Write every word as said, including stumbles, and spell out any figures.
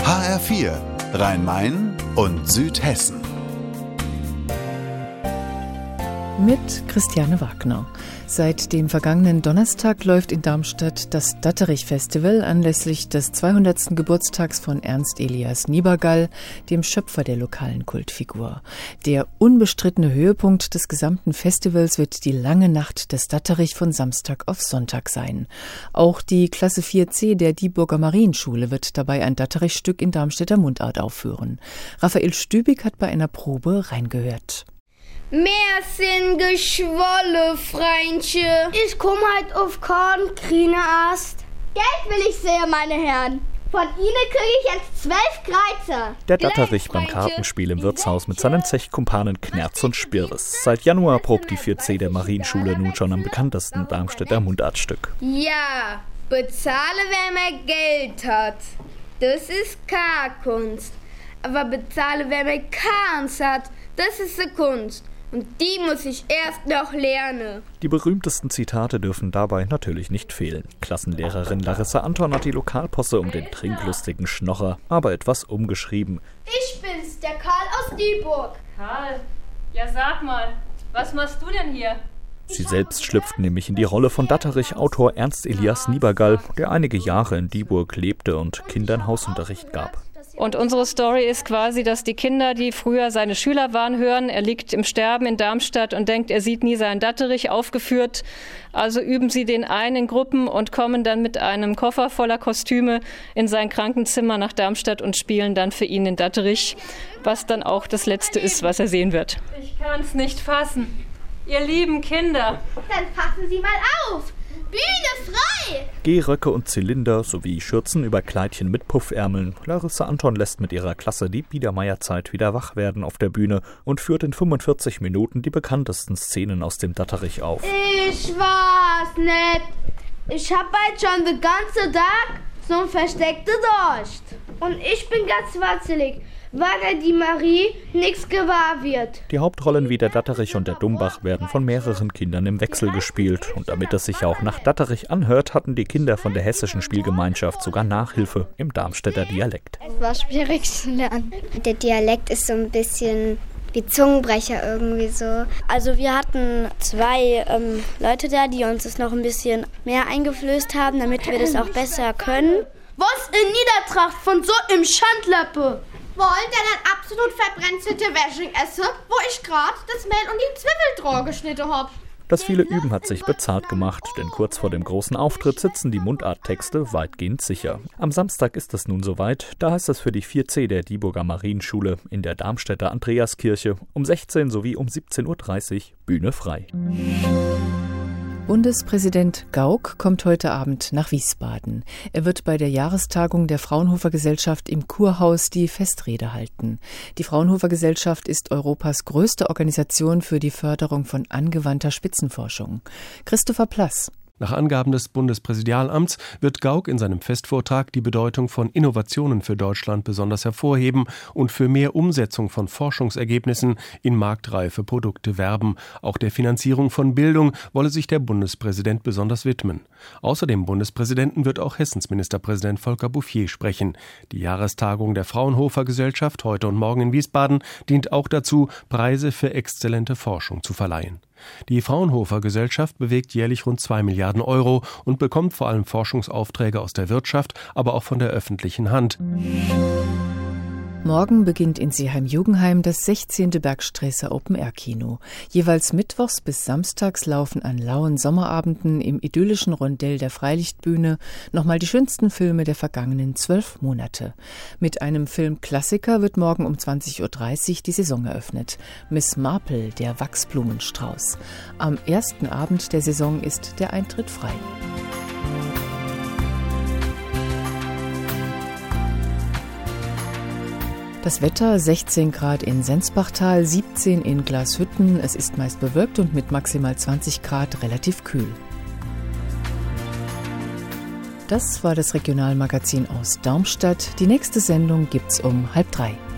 H R vier, Rhein-Main und Südhessen. Mit Christiane Wagner. Seit dem vergangenen Donnerstag läuft in Darmstadt das Datterich-Festival anlässlich des zweihundertsten Geburtstags von Ernst Elias Niebergall, dem Schöpfer der lokalen Kultfigur. Der unbestrittene Höhepunkt des gesamten Festivals wird die lange Nacht des Datterich von Samstag auf Sonntag sein. Auch die Klasse vier C der Dieburger Marienschule wird dabei ein Datterich-Stück in Darmstädter Mundart aufführen. Raphael Stübig hat bei einer Probe reingehört. Mehr sind geschwolle, Freundchen. Ich komm halt auf Korn, Krineast. Geld will ich sehen, meine Herren. Von Ihnen kriege ich jetzt zwölf Kreuzer. Der Datterich beim Kartenspiel im Wirtshaus mit seinen Zechkumpanen Knerz und Spirres. Seit Januar probt die vier C der Marienschule nun schon am bekanntesten Darmstädter Mundartstück. Ja, bezahle, wer mehr Geld hat. Das ist K-Kunst. Aber bezahle, wer mehr K hat, das ist die Kunst. Und die muss ich erst noch lernen. Die berühmtesten Zitate dürfen dabei natürlich nicht fehlen. Klassenlehrerin Larissa Anton hat die Lokalposse um den trinklustigen Schnocher aber etwas umgeschrieben. Ich bin's, der Karl aus Dieburg. Karl, ja sag mal, was machst du denn hier? Sie selbst schlüpft nämlich in die Rolle von Datterich-Autor Ernst Elias Niebergall, der einige Jahre in Dieburg lebte und Kindern Hausunterricht gab. Und unsere Story ist quasi, dass die Kinder, die früher seine Schüler waren, hören, er liegt im Sterben in Darmstadt und denkt, er sieht nie seinen Datterich aufgeführt. Also üben sie den ein in Gruppen und kommen dann mit einem Koffer voller Kostüme in sein Krankenzimmer nach Darmstadt und spielen dann für ihn den Datterich, was dann auch das Letzte ist, was er sehen wird. Ich kann's nicht fassen. Ihr lieben Kinder. Dann passen Sie mal auf. Bühne frei! Gehröcke und Zylinder sowie Schürzen über Kleidchen mit Puffärmeln. Larissa Anton lässt mit ihrer Klasse die Biedermeierzeit wieder wach werden auf der Bühne und führt in fünfundvierzig Minuten die bekanntesten Szenen aus dem Datterich auf. Ich war's nicht. Ich hab bald schon den ganzen Tag so ein versteckte Durst. Und ich bin ganz watzelig, weil die Marie nichts gewahr wird. Die Hauptrollen wie der Datterich und der Dumbach werden von mehreren Kindern im Wechsel gespielt. Und damit es sich auch nach Datterich anhört, hatten die Kinder von der hessischen Spielgemeinschaft sogar Nachhilfe im Darmstädter Dialekt. Es war schwierig zu lernen. Der Dialekt ist so ein bisschen wie Zungenbrecher irgendwie so. Also wir hatten zwei ähm, Leute da, die uns das noch ein bisschen mehr eingeflößt haben, damit wir das auch besser können. Was in Niedertracht von so im Schandlöppe? Wollen denn ein absolut verbrennte Wäsching essen, wo ich gerade das Mehl und die Zwiebeln geschnitten hab? Das viele Üben hat sich bezahlt gemacht, denn kurz vor dem großen Auftritt sitzen die Mundarttexte weitgehend sicher. Am Samstag ist es nun soweit, da heißt es für die vier C der Dieburger Marienschule in der Darmstädter Andreaskirche um sechzehn sowie um siebzehn Uhr dreißig Bühne frei. Bundespräsident Gauck kommt heute Abend nach Wiesbaden. Er wird bei der Jahrestagung der Fraunhofer Gesellschaft im Kurhaus die Festrede halten. Die Fraunhofer Gesellschaft ist Europas größte Organisation für die Förderung von angewandter Spitzenforschung. Christopher Plass. Nach Angaben des Bundespräsidialamts wird Gauck in seinem Festvortrag die Bedeutung von Innovationen für Deutschland besonders hervorheben und für mehr Umsetzung von Forschungsergebnissen in marktreife Produkte werben. Auch der Finanzierung von Bildung wolle sich der Bundespräsident besonders widmen. Außer dem Bundespräsidenten wird auch Hessens Ministerpräsident Volker Bouffier sprechen. Die Jahrestagung der Fraunhofer Gesellschaft heute und morgen in Wiesbaden dient auch dazu, Preise für exzellente Forschung zu verleihen. Die Fraunhofer Gesellschaft bewegt jährlich rund zwei Milliarden Euro und bekommt vor allem Forschungsaufträge aus der Wirtschaft, aber auch von der öffentlichen Hand. Morgen beginnt in Seeheim-Jugenheim das sechzehnte Bergsträßer Open-Air-Kino. Jeweils mittwochs bis samstags laufen an lauen Sommerabenden im idyllischen Rondell der Freilichtbühne nochmal die schönsten Filme der vergangenen zwölf Monate. Mit einem Filmklassiker wird morgen um zwanzig Uhr dreißig die Saison eröffnet. Miss Marple, der Wachsblumenstrauß. Am ersten Abend der Saison ist der Eintritt frei. Das Wetter: sechzehn Grad in Sensbachtal, siebzehn in Glashütten. Es ist meist bewölkt und mit maximal zwanzig Grad relativ kühl. Das war das Regionalmagazin aus Darmstadt. Die nächste Sendung gibt's um halb drei.